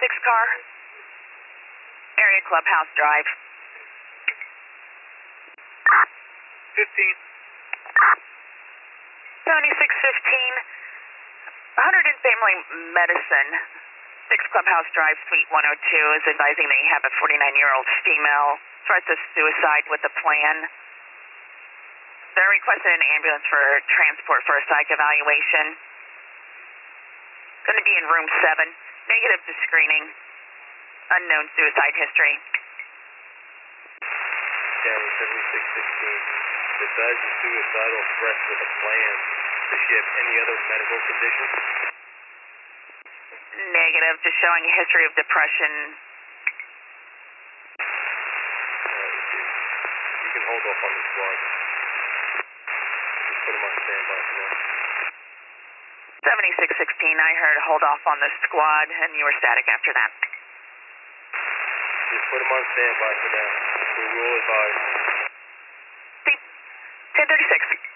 car. Area Clubhouse Drive. 15. 7615. 100 Family Medicine. 6 Clubhouse Drive, Suite 102 is advising they have a 49-year-old female. Threats of suicide with a plan. They're requesting an ambulance for transport for a psych evaluation. Going to be in room 7. Negative to screening. Unknown suicide history. County 7616. Besides the suicidal threats with a plan, does she have any other medical conditions? Negative to showing a history of depression. You can hold off on the squad. Just put them on standby for now. 7616, I heard hold off on the squad, and you were static after that. Just put them on standby for now. We will advise. See, 1036.